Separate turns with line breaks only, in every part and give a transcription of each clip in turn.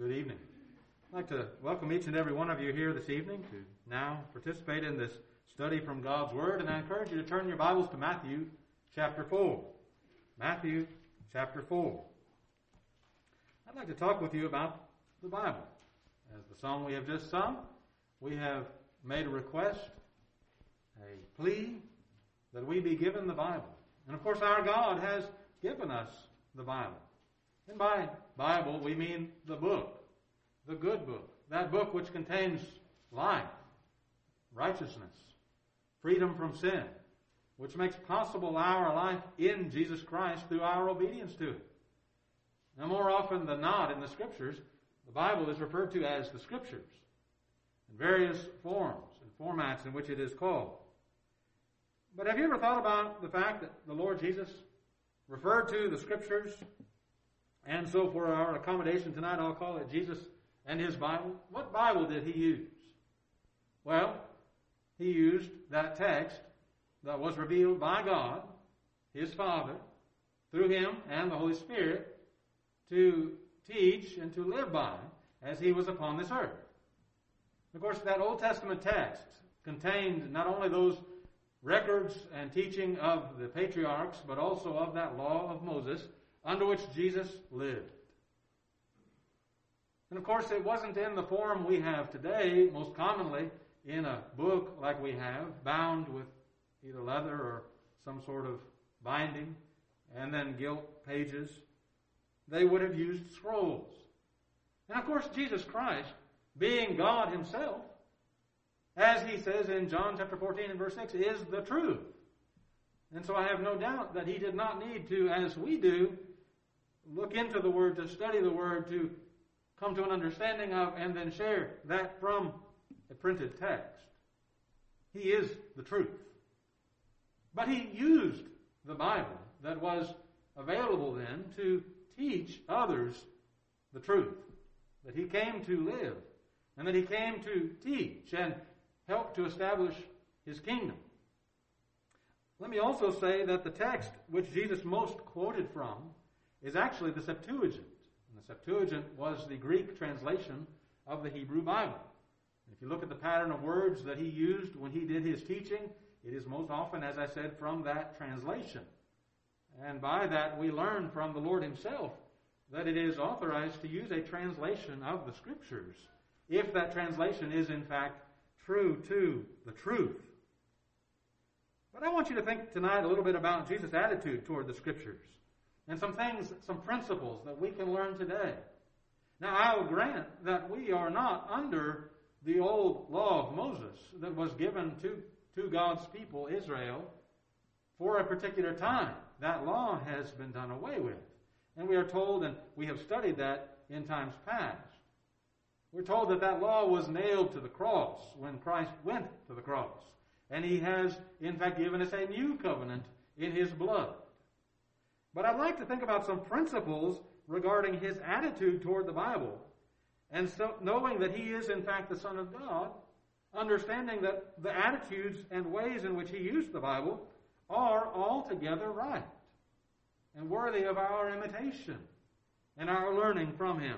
Good evening. I'd like to welcome each and every one of you here this evening to now participate in this study from God's Word, and I encourage you to turn your Bibles to Matthew chapter 4. Matthew chapter 4. I'd like to talk with you about the Bible. As the song we have just sung, we have made a request, a plea, that we be given the Bible. And of course our God has given us the Bible. And by Bible we mean the book, the good book, that book which contains life, righteousness, freedom from sin, which makes possible our life in Jesus Christ through our obedience to it. Now, more often than not in the Scriptures, the Bible is referred to as the Scriptures in various forms and formats in which it is called. But have you ever thought about the fact that the Lord Jesus referred to the Scriptures, and so for our accommodation tonight I'll call it Jesus and His Bible? What Bible did He use? Well, He used that text that was revealed by God, His Father, through Him and the Holy Spirit, to teach and to live by as He was upon this earth. Of course, that Old Testament text contained not only those records and teaching of the patriarchs, but also of that law of Moses under which Jesus lived. And of course, it wasn't in the form we have today, most commonly in a book like we have, bound with either leather or some sort of binding, and then gilt pages. They would have used scrolls. And of course, Jesus Christ, being God Himself, as He says in John chapter 14 and verse 6, is the truth. And so I have no doubt that He did not need to, as we do, look into the Word, to study the Word, to come to an understanding of, and then share that from a printed text. He is the truth. But He used the Bible that was available then to teach others the truth, that He came to live, and that He came to teach and help to establish His kingdom. Let me also say that the text which Jesus most quoted from is actually the Septuagint. And the Septuagint was the Greek translation of the Hebrew Bible. And if you look at the pattern of words that He used when He did His teaching, it is most often, as I said, from that translation. And by that we learn from the Lord Himself that it is authorized to use a translation of the Scriptures, if that translation is in fact true to the truth. But I want you to think tonight a little bit about Jesus' attitude toward the Scriptures, and some things, some principles that we can learn today. Now, I will grant that we are not under the old law of Moses that was given to God's people, Israel, for a particular time. That law has been done away with. And we are told, and we have studied that in times past, we're told that that law was nailed to the cross when Christ went to the cross. And He has, in fact, given us a new covenant in His blood. But I'd like to think about some principles regarding His attitude toward the Bible. And so, knowing that He is, in fact, the Son of God, understanding that the attitudes and ways in which He used the Bible are altogether right and worthy of our imitation and our learning from Him.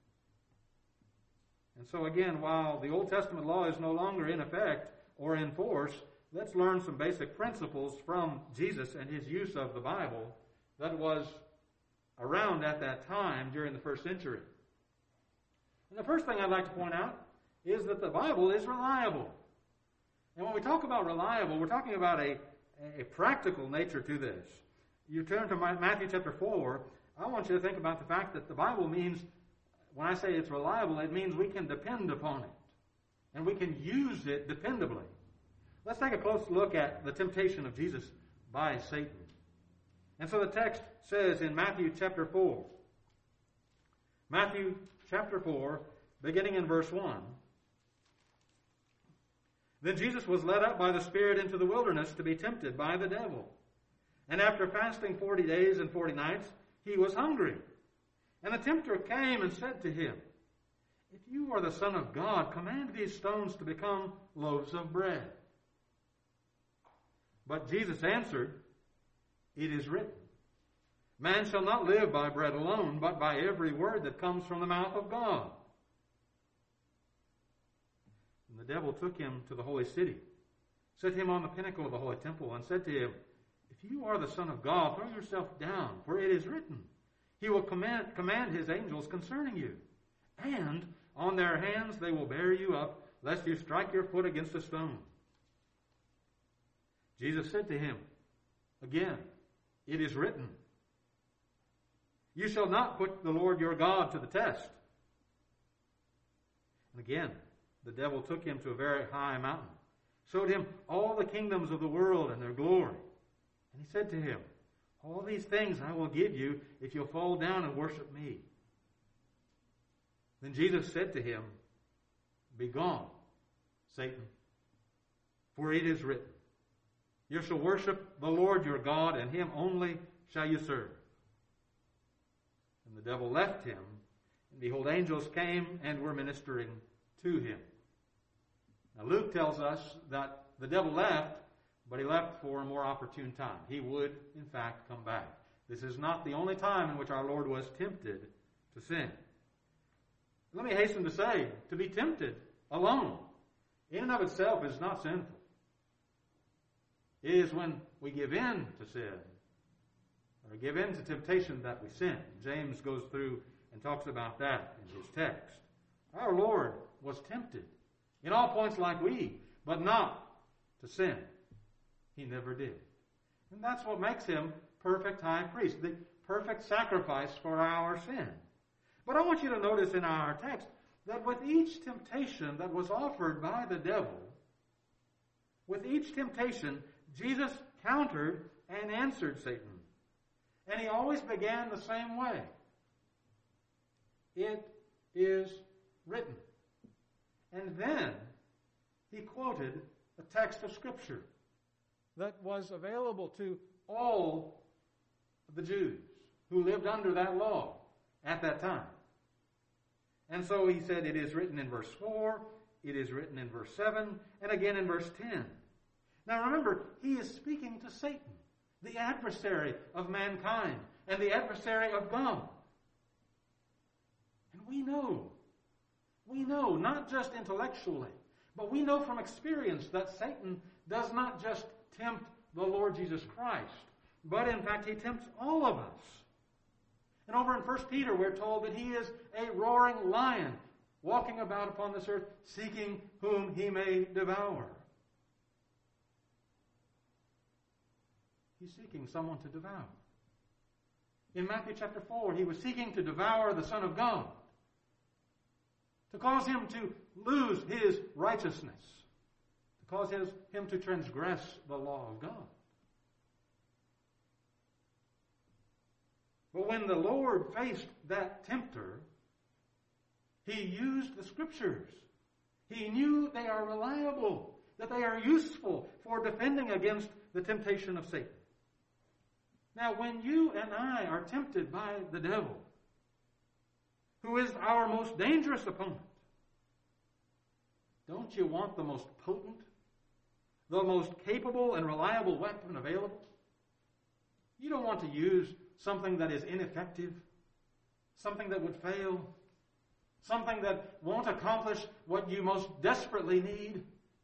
And so again, while the Old Testament law is no longer in effect or in force, let's learn some basic principles from Jesus and His use of the Bible that was around at that time during the first century. And the first thing I'd like to point out is that the Bible is reliable. And when we talk about reliable, we're talking about a practical nature to this. You turn to Matthew chapter 4, I want you to think about the fact that the Bible means, when I say it's reliable, it means we can depend upon it. And we can use it dependably. Let's take a close look at the temptation of Jesus by Satan. And so the text says in Matthew chapter 4, Matthew chapter 4, beginning in verse 1, "Then Jesus was led up by the Spirit into the wilderness to be tempted by the devil. And after fasting 40 days and 40 nights, He was hungry. And the tempter came and said to Him, 'If you are the Son of God, command these stones to become loaves of bread.' But Jesus answered, 'It is written, Man shall not live by bread alone, but by every word that comes from the mouth of God. And the devil took him to the holy city, set him on the pinnacle of the holy temple, and said to him, If you are the Son of God, throw yourself down, for it is written, He will command His angels concerning you, and on their hands they will bear you up, lest you strike your foot against a stone. Jesus said to him, Again, it is written, You shall not put the Lord your God to the test. And again, the devil took him to a very high mountain, showed him all the kingdoms of the world and their glory. And he said to him, All these things I will give you if you'll fall down and worship me. Then Jesus said to him, Begone, Satan, for it is written, You shall worship the Lord your God, and Him only shall you serve. And the devil left him, and behold, angels came and were ministering to him. Now Luke tells us that the devil left, but he left for a more opportune time. He would, in fact, come back. This is not the only time in which our Lord was tempted to sin. Let me hasten to say, to be tempted alone, in and of itself, is not sinful. It is when we give in to sin, or give in to temptation, that we sin. James goes through and talks about that in his text. Our Lord was tempted in all points like we, but not to sin. He never did. And that's what makes him perfect high priest, the perfect sacrifice for our sin. But I want you to notice in our text that with each temptation that was offered by the devil, with each temptation, Jesus countered and answered Satan. And he always began the same way. It is written. And then he quoted a text of Scripture that was available to all the Jews who lived under that law at that time. And so he said, it is written in verse 4, it is written in verse 7, and again in verse 10. Now remember, he is speaking to Satan, the adversary of mankind and the adversary of God. And we know, not just intellectually, but we know from experience that Satan does not just tempt the Lord Jesus Christ, but in fact he tempts all of us. And over in 1 Peter we're told that he is a roaring lion walking about upon this earth, seeking whom he may devour. He's seeking someone to devour. In Matthew chapter 4, he was seeking to devour the Son of God, to cause him to lose his righteousness, to cause him to transgress the law of God. But when the Lord faced that tempter, he used the Scriptures. He knew they are reliable, that they are useful for defending against the temptation of Satan. Now, when you and I are tempted by the devil, who is our most dangerous opponent, don't you want the most potent, the most capable and reliable weapon available? You don't want to use something that is ineffective, something that would fail, something that won't accomplish what you most desperately need.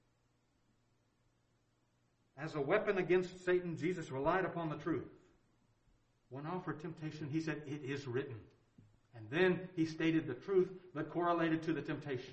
As a weapon against Satan, Jesus relied upon the truth. When offered temptation, he said, it is written. And then he stated the truth that correlated to the temptation.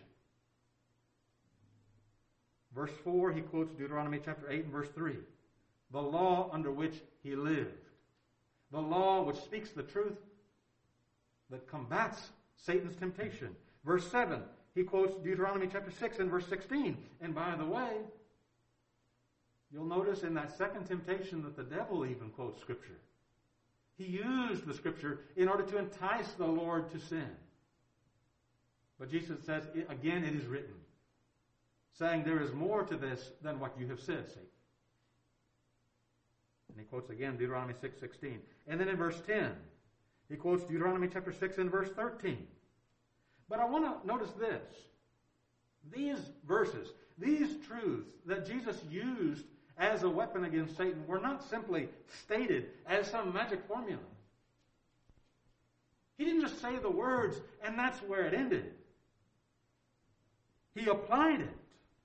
Verse 4, he quotes Deuteronomy chapter 8 and verse 3. The law under which he lived. The law which speaks the truth that combats Satan's temptation. Verse 7, he quotes Deuteronomy chapter 6 and verse 16. And by the way, you'll notice in that second temptation that the devil even quotes Scripture. He used the Scripture in order to entice the Lord to sin. But Jesus says, again, it is written, saying there is more to this than what you have said, Satan. And he quotes again Deuteronomy 6:16. And then in verse 10, he quotes Deuteronomy chapter 6 and verse 13. But I want to notice this. These verses, these truths that Jesus used as a weapon against Satan were not simply stated as some magic formula. He didn't just say the words and that's where it ended. He applied it.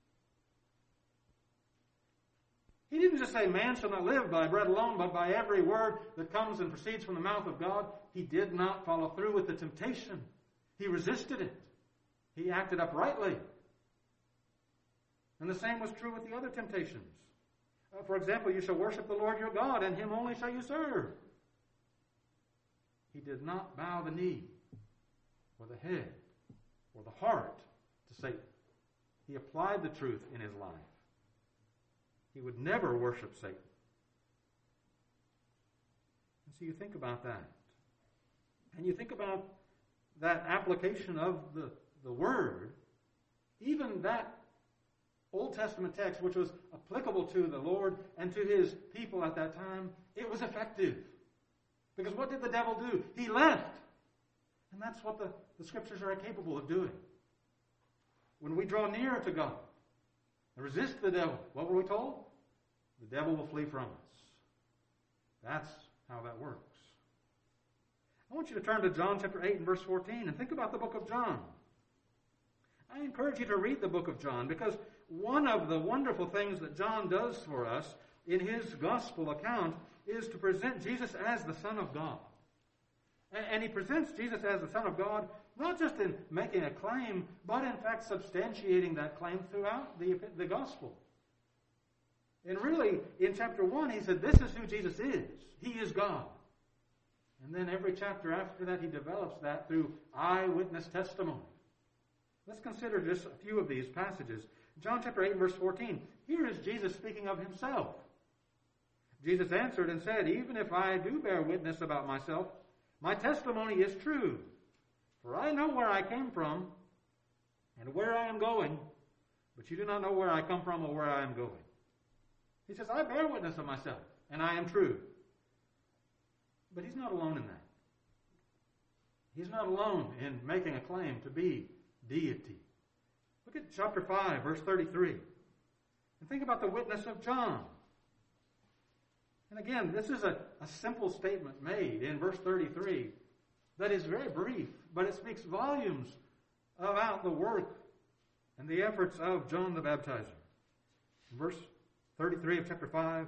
He didn't just say, man shall not live by bread alone, but by every word that comes and proceeds from the mouth of God. He did not follow through with the temptation. He resisted it. He acted uprightly. And the same was true with the other temptations. For example, you shall worship the Lord your God, and him only shall you serve. He did not bow the knee, or the head, or the heart to Satan. He applied the truth in his life. He would never worship Satan. And so you think about that. And you think about that application of the Word, even that Old Testament text, which was applicable to the Lord and to his people at that time, it was effective. Because what did the devil do? He left. And that's what the Scriptures are capable of doing. When we draw near to God and resist the devil, what were we told? The devil will flee from us. That's how that works. I want you to turn to John chapter 8 and verse 14 and think about the book of John. I encourage you to read the book of John because one of the wonderful things that John does for us in his gospel account is to present Jesus as the Son of God. And he presents Jesus as the Son of God not just in making a claim, but in fact substantiating that claim throughout the gospel. And really, in chapter 1, he said, this is who Jesus is. He is God. And then every chapter after that, he develops that through eyewitness testimony. Let's consider just a few of these passages. John chapter 8, verse 14. Here is Jesus speaking of himself. Jesus answered and said, even if I do bear witness about myself, my testimony is true. For I know where I came from and where I am going, but you do not know where I come from or where I am going. He says, I bear witness of myself, and I am true. But he's not alone in that. He's not alone in making a claim to be deity. Look at chapter 5, verse 33. And think about the witness of John. And again, this is a simple statement made in verse 33 that is very brief, but it speaks volumes about the work and the efforts of John the Baptizer. In verse 33 of chapter 5,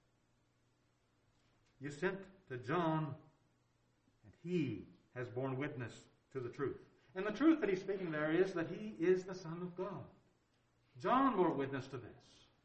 you sent to John, and he has borne witness to the truth. And the truth that he's speaking there is that he is the Son of God. John bore witness to this.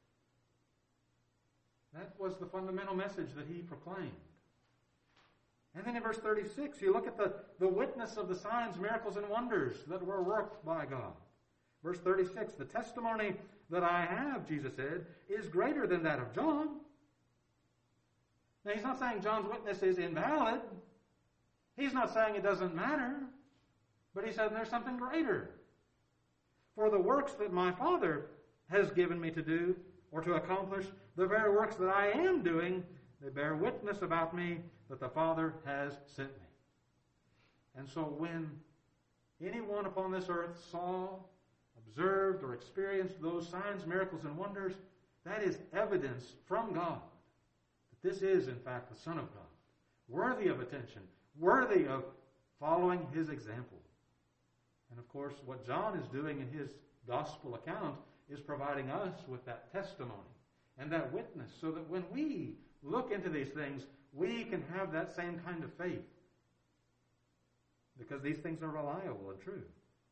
That was the fundamental message that he proclaimed. And then in verse 36, you look at the witness of the signs, miracles, and wonders that were worked by God. Verse 36, the testimony that I have, Jesus said, is greater than that of John. Now, he's not saying John's witness is invalid. He's not saying it doesn't matter. But he said there's something greater. For the works that my Father has given me to do or to accomplish, the very works that I am doing, they bear witness about me that the Father has sent me. And so when anyone upon this earth saw, observed, or experienced those signs, miracles, and wonders, that is evidence from God that this is, in fact, the Son of God, worthy of attention, worthy of following his example. And of course, what John is doing in his gospel account is providing us with that testimony and that witness so that when we look into these things, we can have that same kind of faith because these things are reliable and true.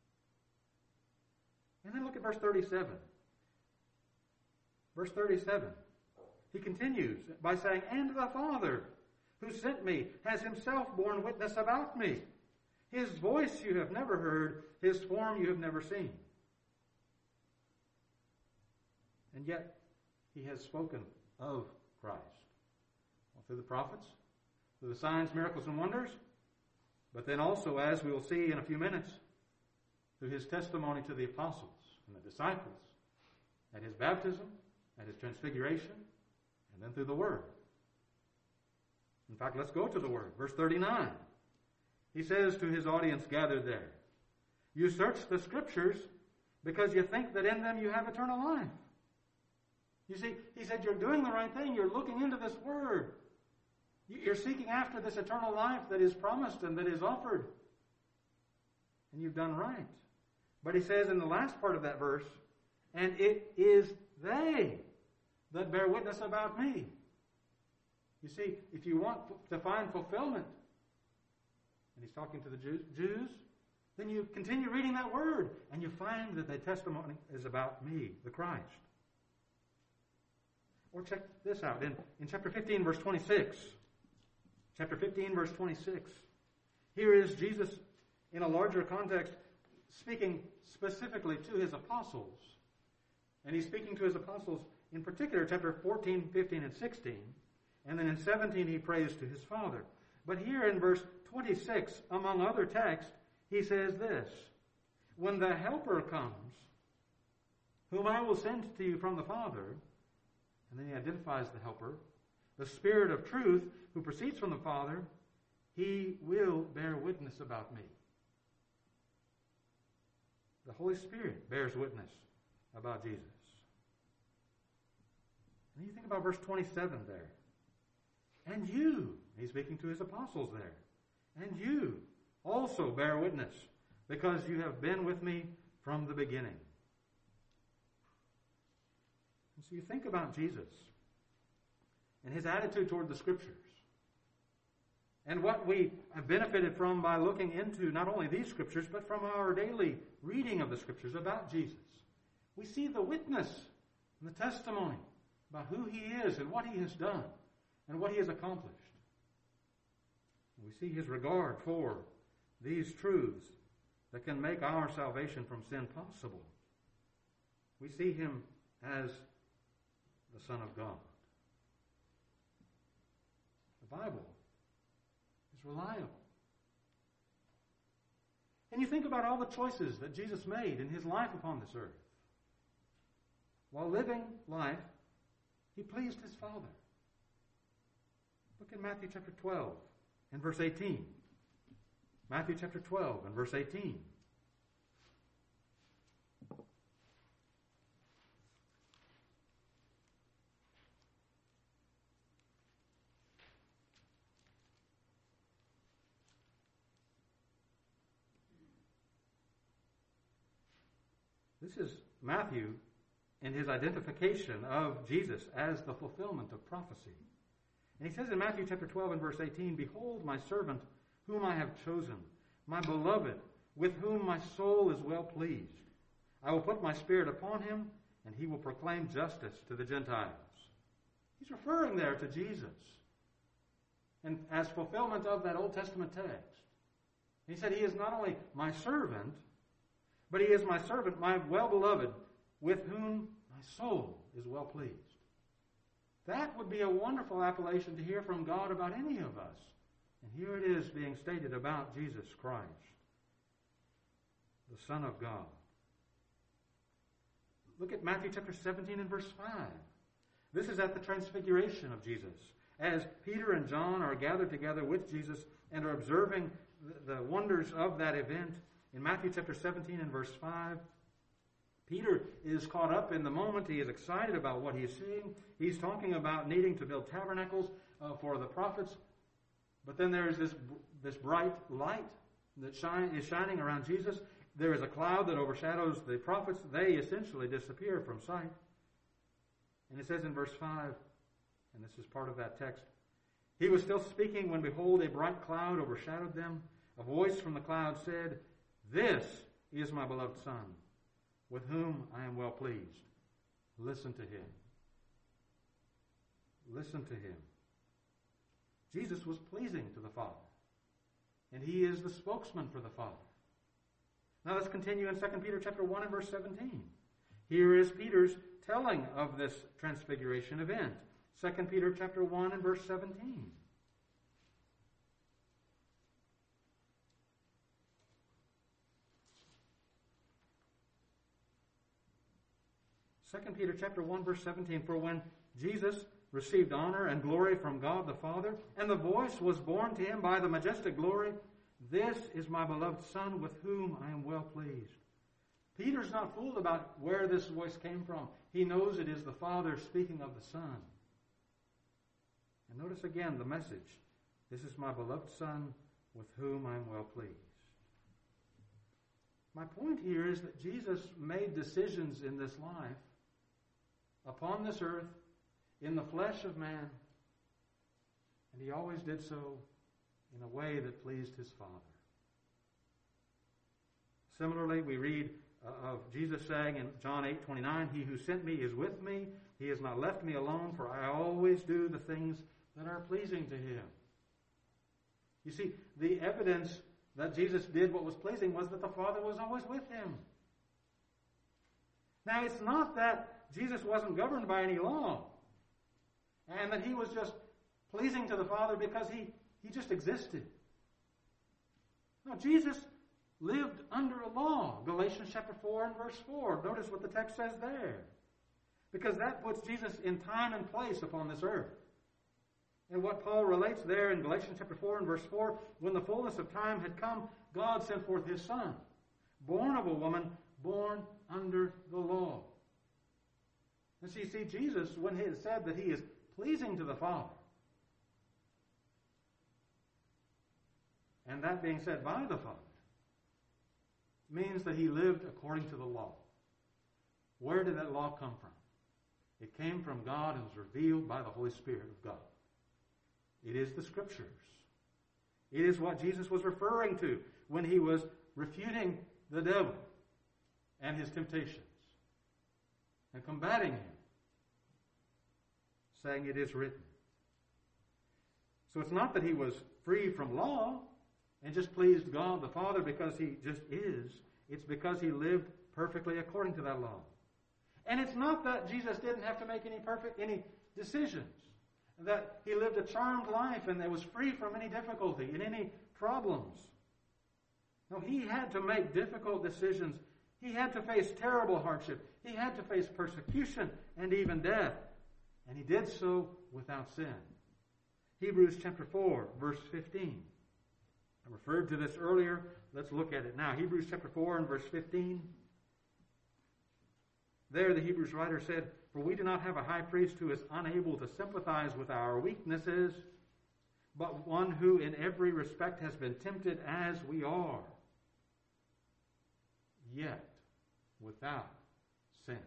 And then look at verse 37. Verse 37. He continues by saying, and the Father who sent me has himself borne witness about me. His voice you have never heard, his form you have never seen. And yet, he has spoken of Christ. Well, through the prophets, through the signs, miracles, and wonders, but then also, as we will see in a few minutes, through his testimony to the apostles and the disciples, at his baptism, at his transfiguration, and then through the Word. In fact, let's go to the Word. Verse 39. He says to his audience gathered there, you search the Scriptures because you think that in them you have eternal life. You see, he said you're doing the right thing. You're looking into this Word. You're seeking after this eternal life that is promised and that is offered. And you've done right. But he says in the last part of that verse, and it is they that bear witness about me. You see, if you want to find fulfillment, and he's talking to the Jews, then you continue reading that word, and you find that the testimony is about me, the Christ. Or check this out. In chapter 15, verse 26. Chapter 15, verse 26. Here is Jesus, in a larger context, speaking specifically to his apostles. And he's speaking to his apostles, in particular, chapter 14, 15, and 16. And then in 17, he prays to his Father. But here in verse 26, among other texts, he says this, when the Helper comes, whom I will send to you from the Father, and then he identifies the Helper, the Spirit of truth who proceeds from the Father, he will bear witness about me. The Holy Spirit bears witness about Jesus. And you think about verse 27 there. And you, he's speaking to his apostles there, and you also bear witness, because you have been with me from the beginning. And so you think about Jesus and his attitude toward the Scriptures, and what we have benefited from by looking into not only these Scriptures, but from our daily reading of the Scriptures about Jesus. We see the witness and the testimony about who he is and what he has done and what he has accomplished. We see his regard for these truths that can make our salvation from sin possible. We see him as the Son of God. The Bible is reliable. And you think about all the choices that Jesus made in his life upon this earth. While living life, he pleased his Father. Look at Matthew chapter 12 and verse 18. Matthew chapter 12 and verse 18. This is Matthew in his identification of Jesus as the fulfillment of prophecy. And he says in Matthew chapter 12 and verse 18, behold my servant whom I have chosen, my beloved, with whom my soul is well pleased. I will put my spirit upon him, and he will proclaim justice to the Gentiles. He's referring there to Jesus, and as fulfillment of that Old Testament text. He said he is not only my servant, but he is my servant, my well-beloved, with whom my soul is well pleased. That would be a wonderful appellation to hear from God about any of us. And here it is being stated about Jesus Christ, the Son of God. Look at Matthew chapter 17 and verse 5. This is at the transfiguration of Jesus. As Peter and John are gathered together with Jesus and are observing the wonders of that event, in Matthew chapter 17 and verse 5, Peter is caught up in the moment. He is excited about what he is seeing. He's talking about needing to build tabernacles for the prophets. But then there is this bright light that is shining around Jesus. There is a cloud that overshadows the prophets. They essentially disappear from sight. And it says in verse 5, and this is part of that text, he was still speaking when, behold, a bright cloud overshadowed them. A voice from the cloud said, this is my beloved Son, with whom I am well pleased. Listen to him. Listen to him. Jesus was pleasing to the Father, and he is the spokesman for the Father. Now let's continue in 2 Peter chapter 1 and verse 17. Here is Peter's telling of this transfiguration event. 2 Peter chapter 1 and verse 17. 2 Peter chapter 1 verse 17, for when Jesus received honor and glory from God the Father, and the voice was borne to him by the majestic glory, this is my beloved Son with whom I am well pleased. Peter's not fooled about where this voice came from. He knows it is the Father speaking of the Son. And notice again the message. This is my beloved Son with whom I am well pleased. My point here is that Jesus made decisions in this life, upon this earth, in the flesh of man, and he always did so in a way that pleased his Father. Similarly, we read of Jesus saying in John 8:29, "He who sent me is with me. He has not left me alone, for I always do the things that are pleasing to him." You see, the evidence that Jesus did what was pleasing was that the Father was always with him. Now, it's not that Jesus wasn't governed by any law and that he was just pleasing to the Father because he just existed. No, Jesus lived under a law. Galatians chapter 4 and verse 4. Notice what the text says there. Because that puts Jesus in time and place upon this earth. And what Paul relates there in Galatians chapter 4 and verse 4, when the fullness of time had come, God sent forth his Son, born of a woman, born under the law. And so you see, Jesus, when he said that he is pleasing to the Father, and that being said by the Father, means that he lived according to the law. Where did that law come from? It came from God and was revealed by the Holy Spirit of God. It is the Scriptures. It is what Jesus was referring to when he was refuting the devil and his temptations and combating him, saying it is written. So it's not that he was free from law and just pleased God the Father because he just is. It's because he lived perfectly according to that law. And it's not that Jesus didn't have to make any decisions, that he lived a charmed life and that was free from any difficulty and any problems. No, he had to make difficult decisions. He had to face terrible hardship. He had to face persecution and even death. And he did so without sin. Hebrews chapter 4, verse 15. I referred to this earlier. Let's look at it now. Hebrews chapter 4 and verse 15. There the Hebrews writer said, "For we do not have a high priest who is unable to sympathize with our weaknesses, but one who in every respect has been tempted as we are, yet without sin."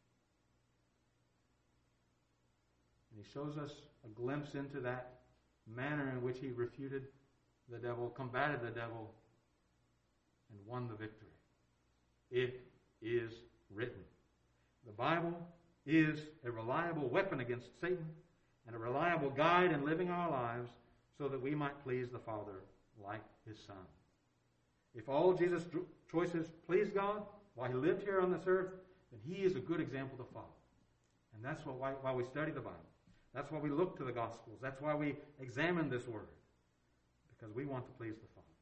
And he shows us a glimpse into that manner in which he refuted the devil, combated the devil, and won the victory. It is written. The Bible is a reliable weapon against Satan and a reliable guide in living our lives so that we might please the Father like his Son. If all Jesus' choices pleased God while he lived here on this earth, then he is a good example to follow. And that's why we study the Bible. That's why we look to the Gospels. That's why we examine this Word. Because we want to please the Father.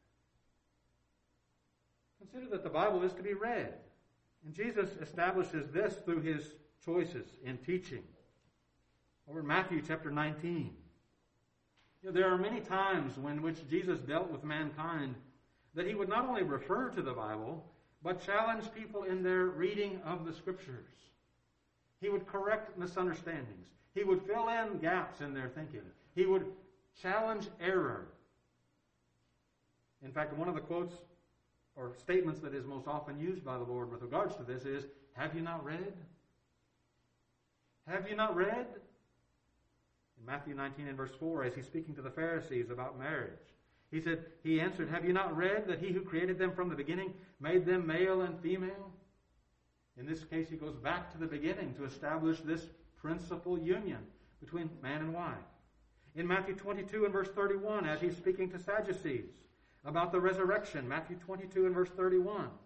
Consider that the Bible is to be read. And Jesus establishes this through his choices in teaching. Over in Matthew chapter 19. There are many times in which Jesus dealt with mankind that he would not only refer to the Bible, but challenge people in their reading of the Scriptures. He would correct misunderstandings. He would fill in gaps in their thinking. He would challenge error. In fact, one of the quotes or statements that is most often used by the Lord with regards to this is, "Have you not read? Have you not read?" In Matthew 19 and verse 4, as he's speaking to the Pharisees about marriage, he answered, "Have you not read that he who created them from the beginning made them male and female?" In this case, he goes back to the beginning to establish this principal union between man and wife. In Matthew 22 and verse 31, as he's speaking to Sadducees about the resurrection, Matthew 22 and verse 31.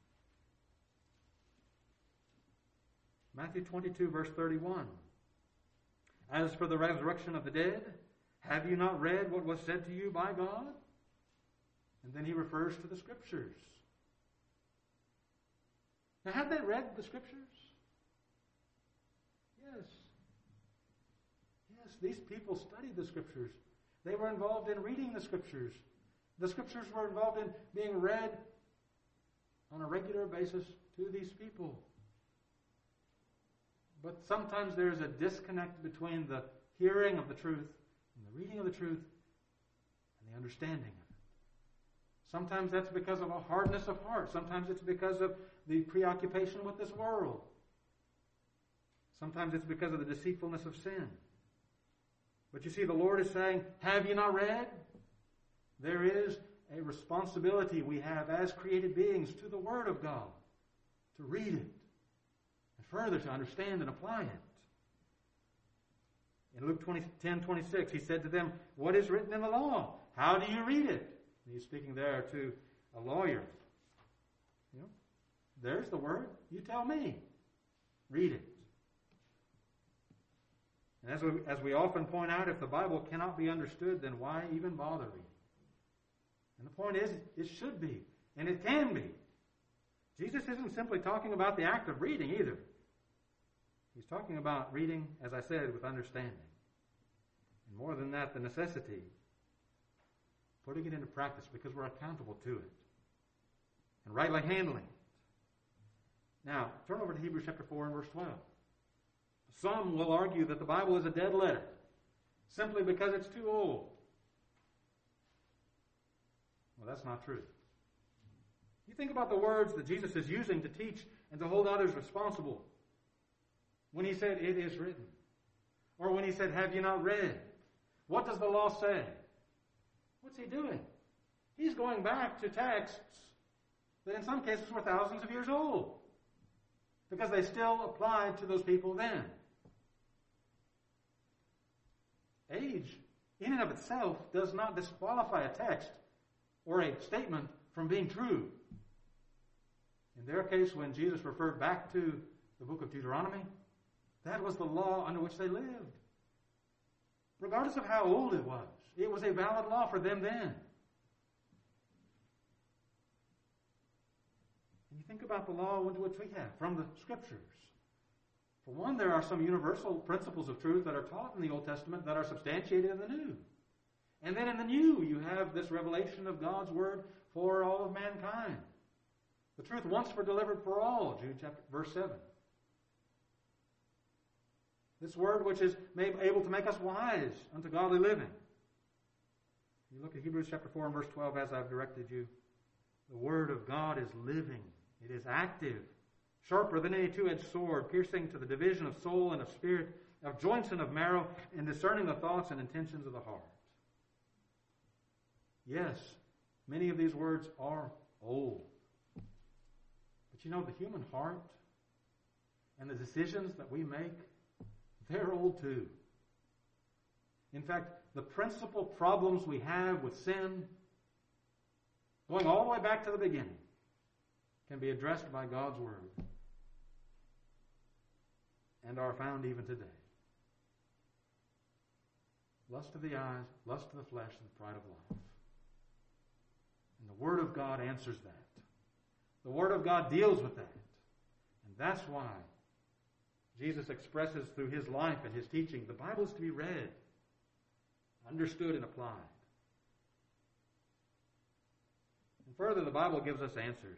Matthew 22 verse 31. "As for the resurrection of the dead, have you not read what was said to you by God?" And then he refers to the Scriptures. Now, have they read the Scriptures? Yes. Yes, these people studied the Scriptures. They were involved in reading the Scriptures. The Scriptures were involved in being read on a regular basis to these people. But sometimes there is a disconnect between the hearing of the truth in the reading of the truth and the understanding of it. Sometimes that's because of a hardness of heart. Sometimes it's because of the preoccupation with this world. Sometimes it's because of the deceitfulness of sin. But you see, the Lord is saying, have you not read? There is a responsibility we have as created beings to the Word of God, to read it, and further to understand and apply it. In Luke 10:26, he said to them, what is written in the law? How do you read it? And he's speaking there to a lawyer. There's the Word. You tell me. Read it. And as we often point out, if the Bible cannot be understood, then why even bother reading? And the point is, it should be, and it can be. Jesus isn't simply talking about the act of reading either. He's talking about reading, as I said, with understanding. And more than that, the necessity, putting it into practice because we're accountable to it. And rightly handling it. Now, turn over to Hebrews chapter 4 and verse 12. Some will argue that the Bible is a dead letter simply because it's too old. Well, that's not true. You think about the words that Jesus is using to teach and to hold others responsible. When he said, it is written. Or when he said, have you not read? What does the law say? What's he doing? He's going back to texts that in some cases were thousands of years old, because they still applied to those people then. Age, in and of itself, does not disqualify a text or a statement from being true. In their case, when Jesus referred back to the book of Deuteronomy, that was the law under which they lived. Regardless of how old it was a valid law for them then. And you think about the law which we have from the Scriptures. For one, there are some universal principles of truth that are taught in the Old Testament that are substantiated in the New. And then in the New, you have this revelation of God's Word for all of mankind. The truth once for delivered for all, Jude chapter verse 7. This Word which is able to make us wise unto godly living. You look at Hebrews chapter 4 and verse 12 as I've directed you. The Word of God is living. It is active, sharper than any two-edged sword, piercing to the division of soul and of spirit, of joints and of marrow, and discerning the thoughts and intentions of the heart. Yes, many of these words are old. But you know, the human heart and the decisions that we make, they're old too. In fact, the principal problems we have with sin, going all the way back to the beginning, can be addressed by God's Word and are found even today. Lust of the eyes, lust of the flesh, and the pride of life. And the Word of God answers that. The Word of God deals with that. And that's why Jesus expresses through His life and His teaching, the Bible is to be read, understood, and applied. And further, the Bible gives us answers.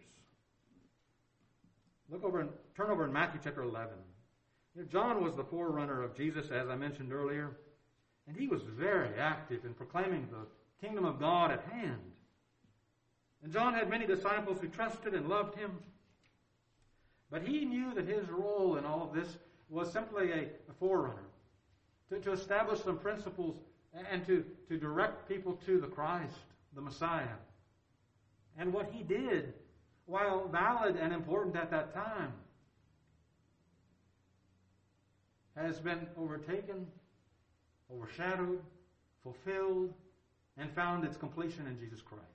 Turn over in Matthew chapter 11. John was the forerunner of Jesus, as I mentioned earlier, and he was very active in proclaiming the kingdom of God at hand. And John had many disciples who trusted and loved him, but he knew that his role in all of this was simply a forerunner, to establish some principles and to direct people to the Christ, the Messiah. And what he did, while valid and important at that time, has been overtaken, overshadowed, fulfilled, and found its completion in Jesus Christ.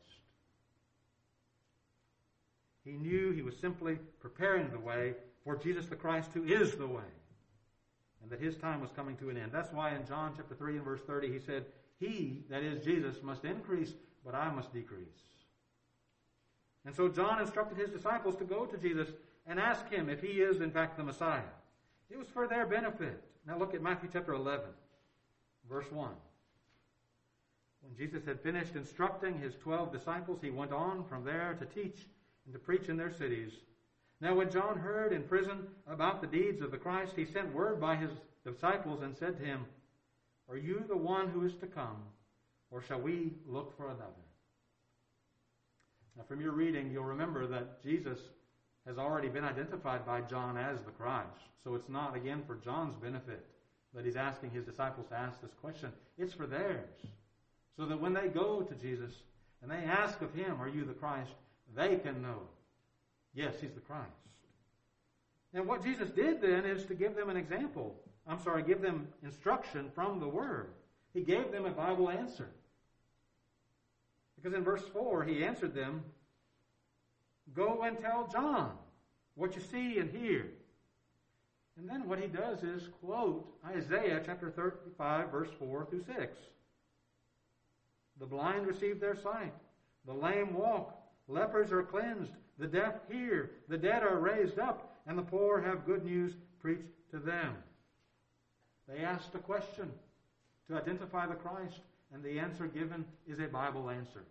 He knew he was simply preparing the way for Jesus the Christ, who is the way, and that his time was coming to an end. That's why in John chapter 3 and verse 30 he said, He, that is Jesus, must increase, but I must decrease. And so John instructed his disciples to go to Jesus and ask him if he is in fact the Messiah. It was for their benefit. Now look at Matthew chapter 11, verse 1. When Jesus had finished instructing his 12 disciples, he went on from there to teach and to preach in their cities. Now when John heard in prison about the deeds of the Christ, he sent word by his disciples and said to him, Are you the one who is to come, or shall we look for another? Now, from your reading, you'll remember that Jesus has already been identified by John as the Christ. So it's not, again, for John's benefit that he's asking his disciples to ask this question. It's for theirs. So that when they go to Jesus and they ask of him, are you the Christ? They can know, yes, he's the Christ. And what Jesus did then is to give them an example. Give them instruction from the Word. He gave them a Bible answer. Because in verse 4, he answered them, go and tell John what you see and hear. And then what he does is quote Isaiah chapter 35, verse 4 through 6. The blind receive their sight. The lame walk. Lepers are cleansed. The deaf hear. The dead are raised up. And the poor have good news preached to them. They asked a question to identify the Christ, and the answer given is a Bible answer.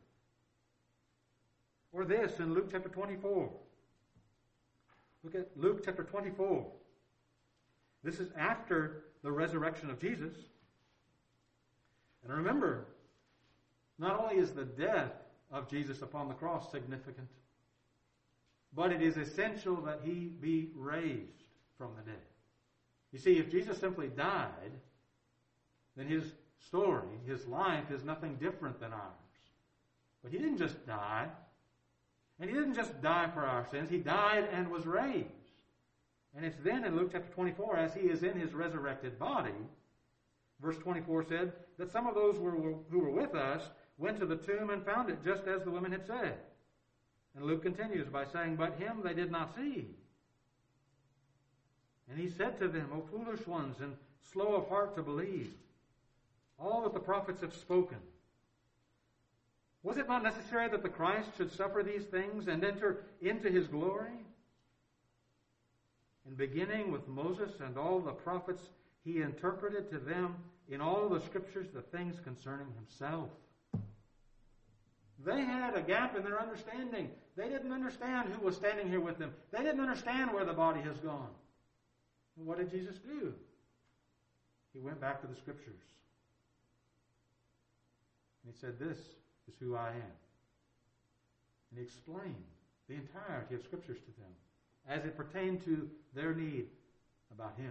Or this in Luke chapter 24. Look at Luke chapter 24. This is after the resurrection of Jesus. And remember, not only is the death of Jesus upon the cross significant, but it is essential that he be raised from the dead. You see, if Jesus simply died, then his story, his life, is nothing different than ours. But he didn't just die. And he didn't just die for our sins. He died and was raised. And it's then in Luke chapter 24, as he is in his resurrected body, verse 24 said, that some of those who were with us went to the tomb and found it just as the women had said. And Luke continues by saying, but him they did not see. And he said to them, O foolish ones, and slow of heart to believe all that the prophets have spoken. Was it not necessary that the Christ should suffer these things and enter into his glory? And beginning with Moses and all the prophets, he interpreted to them in all the scriptures the things concerning himself. They had a gap in their understanding. They didn't understand who was standing here with them. They didn't understand where the body has gone. And what did Jesus do? He went back to the scriptures. And he said, this is who I am. And he explained the entirety of scriptures to them as it pertained to their need about him.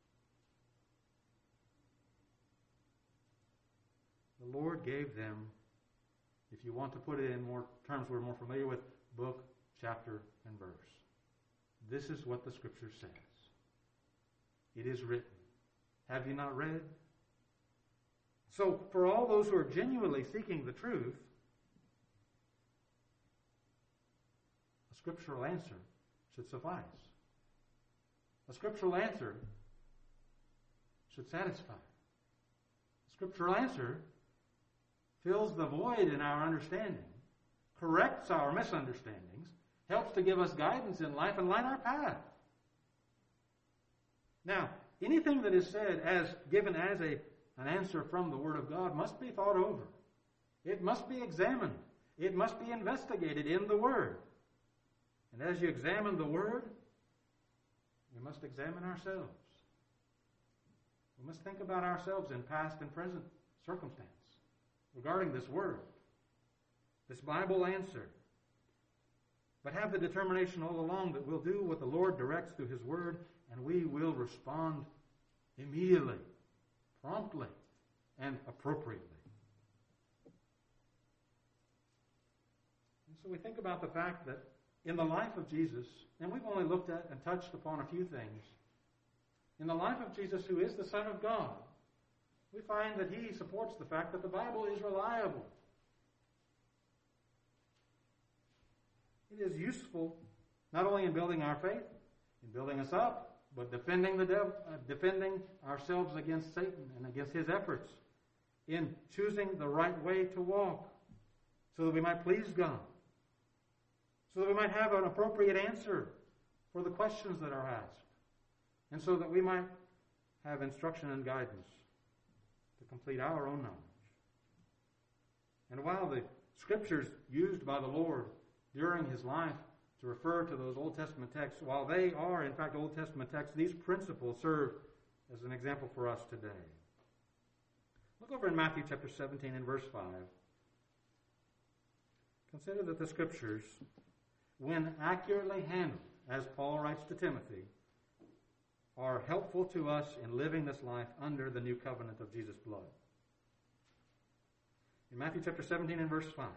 The Lord gave them, if you want to put it in more terms we're more familiar with, book, chapter, and verse. This is what the scripture says. It is written. Have you not read? So, for all those who are genuinely seeking the truth, a scriptural answer should suffice. A scriptural answer should satisfy. A scriptural answer fills the void in our understanding, corrects our misunderstandings, helps to give us guidance in life and light our path. Now, anything that is said as given as an answer from the Word of God must be thought over. It must be examined. It must be investigated in the Word. And as you examine the Word, we must examine ourselves. We must think about ourselves in past and present circumstance regarding this Word, this Bible answer. But have the determination all along that we'll do what the Lord directs through His Word, and we will respond immediately, promptly, and appropriately. And so we think about the fact that in the life of Jesus, and we've only looked at and touched upon a few things, in the life of Jesus, who is the Son of God, we find that He supports the fact that the Bible is reliable. It is useful not only in building our faith, in building us up, but defending the devil, defending ourselves against Satan and against his efforts, in choosing the right way to walk, so that we might please God, so that we might have an appropriate answer for the questions that are asked, and so that we might have instruction and guidance to complete our own knowledge. And while the scriptures used by the Lord during His life to refer to those Old Testament texts, while they are in fact Old Testament texts, these principles serve as an example for us today. Look over in Matthew chapter 17 and verse 5. Consider that the Scriptures, when accurately handled, as Paul writes to Timothy, are helpful to us in living this life under the new covenant of Jesus' blood. In Matthew chapter 17 and verse 5,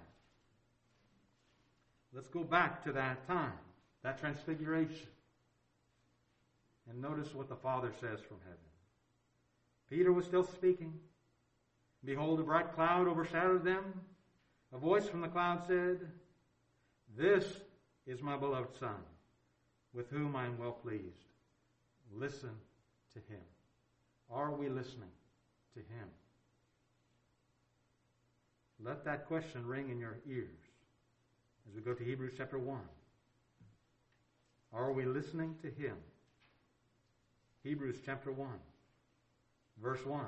let's go back to that time, that transfiguration, and notice what the Father says from heaven. Peter was still speaking. Behold, a bright cloud overshadowed them. A voice from the cloud said, "This is my beloved Son, with whom I am well pleased. Listen to him." Are we listening to him? Let that question ring in your ears as we go to Hebrews chapter 1. Are we listening to him? Hebrews chapter 1, verse 1.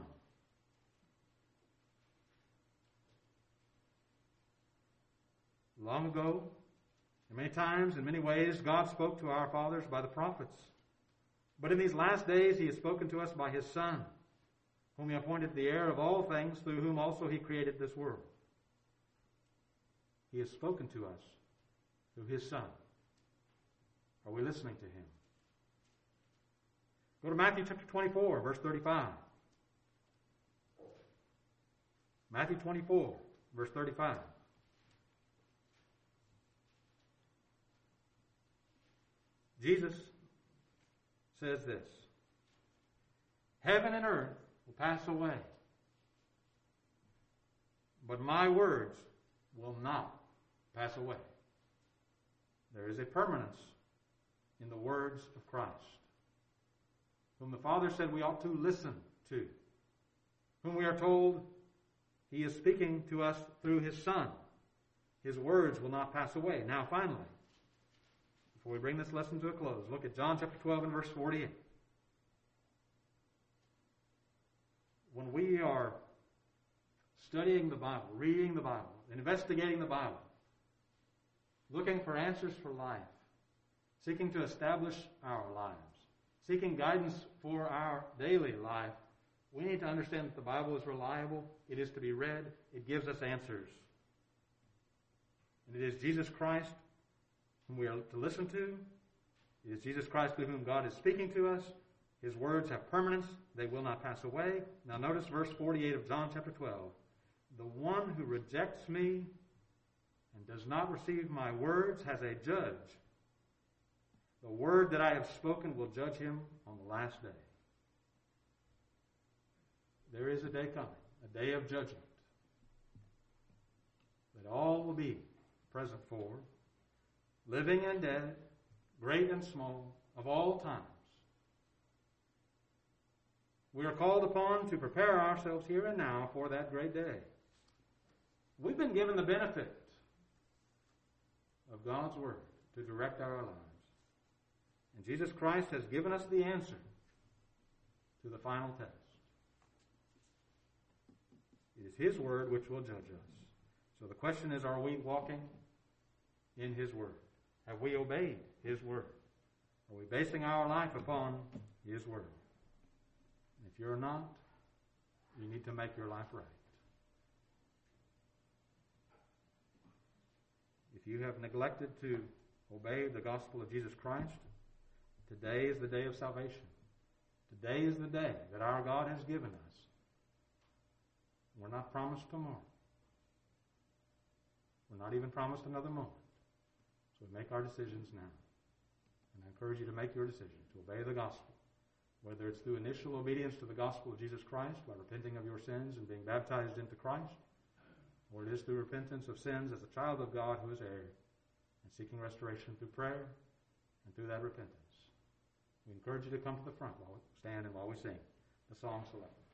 Long ago, and many times, in many ways, God spoke to our fathers by the prophets. But in these last days he has spoken to us by his Son, whom he appointed the heir of all things, through whom also he created this world. He has spoken to us through his Son. Are we listening to him? Go to Matthew chapter 24, verse 35. Matthew 24, verse 35. Jesus says this, "Heaven and earth will pass away, but my words will not pass away." There is a permanence in the words of Christ, whom the Father said we ought to listen to, whom we are told he is speaking to us through his Son. His words will not pass away. Now, finally, before we bring this lesson to a close, look at John chapter 12 and verse 48. When we are studying the Bible, reading the Bible, investigating the Bible, looking for answers for life, seeking to establish our lives, seeking guidance for our daily life, we need to understand that the Bible is reliable. It is to be read. It gives us answers. And it is Jesus Christ whom we are to listen to. It is Jesus Christ through whom God is speaking to us. His words have permanence. They will not pass away. Now notice verse 48 of John chapter 12. "The one who rejects me and does not receive my words has a judge. The word that I have spoken will judge him on the last day." There is a day coming, a day of judgment, that all will be present for, living and dead, great and small, of all times. We are called upon to prepare ourselves here and now for that great day. We've been given the benefit of God's Word to direct our lives. And Jesus Christ has given us the answer to the final test. It is his Word which will judge us. So the question is, are we walking in his Word? Have we obeyed his Word? Are we basing our life upon his Word? And if you're not, you need to make your life right. If you have neglected to obey the gospel of Jesus Christ, today is the day of salvation. Today is the day that our God has given us. We're not promised tomorrow. We're not even promised another moment. So we make our decisions now. And I encourage you to make your decision to obey the gospel, whether it's through initial obedience to the gospel of Jesus Christ by repenting of your sins and being baptized into Christ, or it is through repentance of sins as a child of God who is heir and seeking restoration through prayer and through that repentance. We encourage you to come to the front while we stand and while we sing the song selected.